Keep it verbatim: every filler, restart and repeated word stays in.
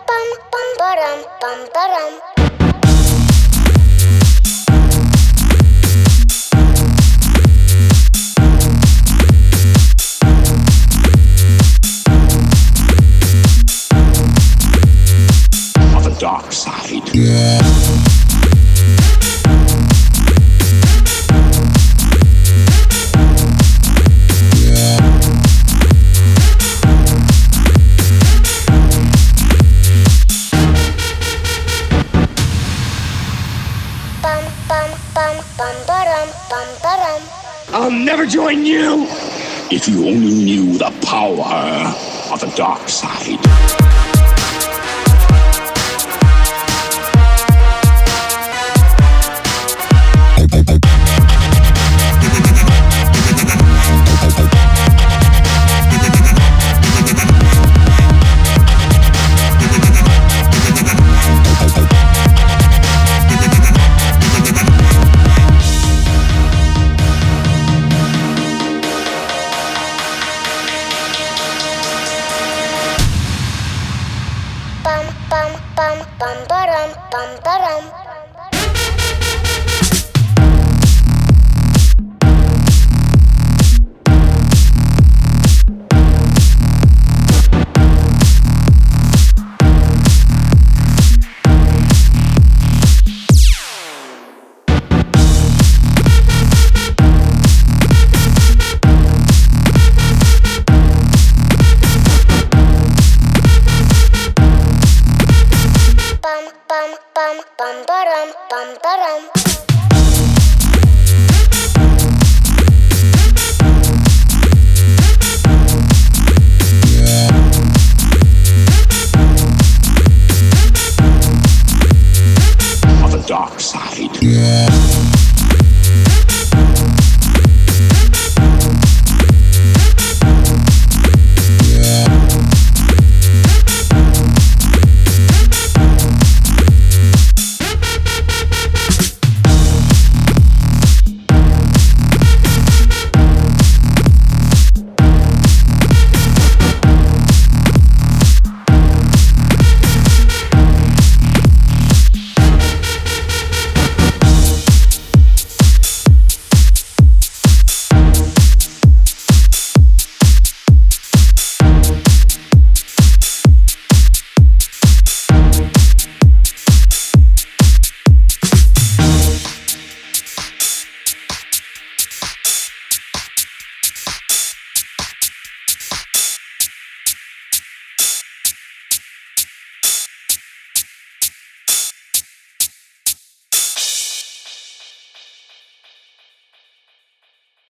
bum bum ba-dum bum ba-dum. Dark side. Bum bum bum bum ba-dum bum ba-dum. I'll never join you. If you only knew the power of the dark side. Bum bum bum bum ba-dum bum ba-dum. Bum bum bum bum ba-dum bum ba-dum. Of the dark side.